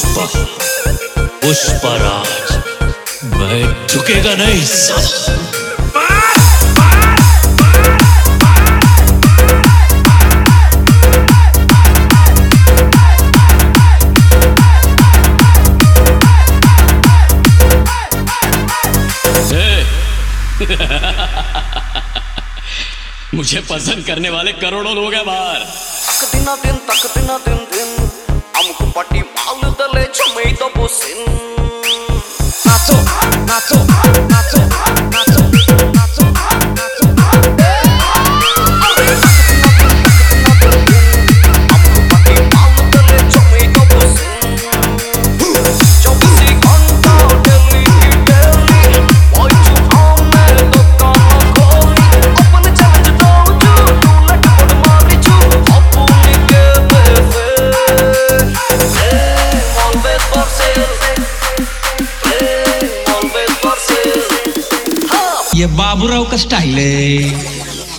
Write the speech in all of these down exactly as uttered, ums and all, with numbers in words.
पुष्पा पुष्पराज, मैं झुकेगा नहीं साला। मुझे पसंद करने वाले करोड़ों लोग हैं बाहर। तक दिना दिन तक दिना दिन दिन अमुक पाटी माल दले छमई तो बोसिन नाचो नाचो नाचो नाचो नाचो नाचो अरे तक दिना दिन तक दिना दिन अमुक पाटी माल दले छमई तो बोसिन चौबीस घंटा डेली डेली वही चुहाने तो काम खोली अपन चैलेंज दो जो तू लट पड़ मारी चू अपनी के बेफे always for sale always for sale ये बाबूराव का स्टाइल है।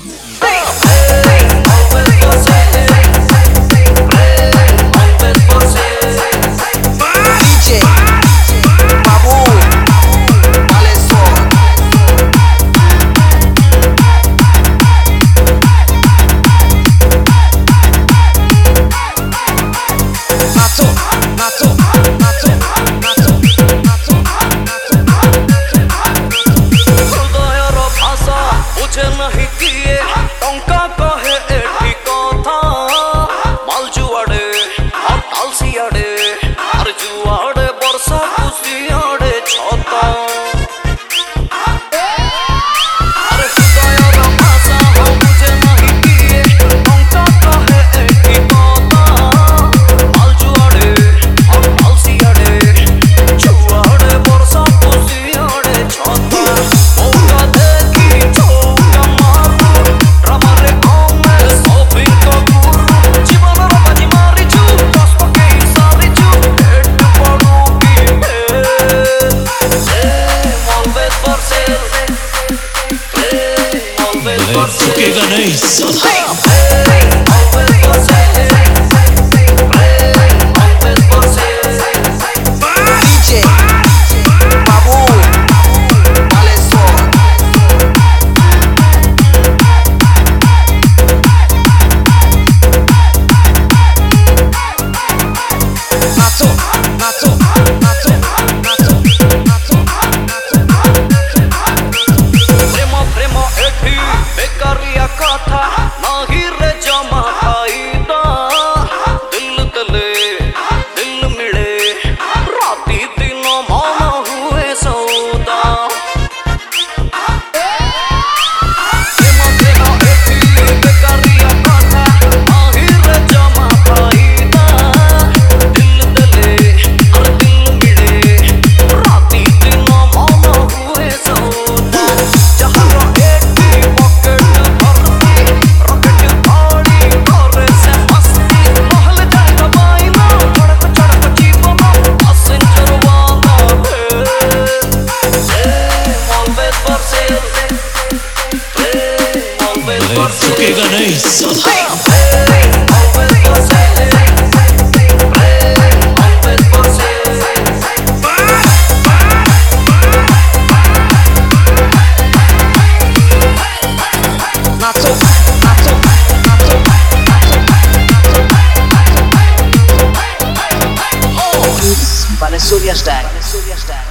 झुकेगा नहीं साला। झुकेगा नहीं साला। Valencia style. Valencia style.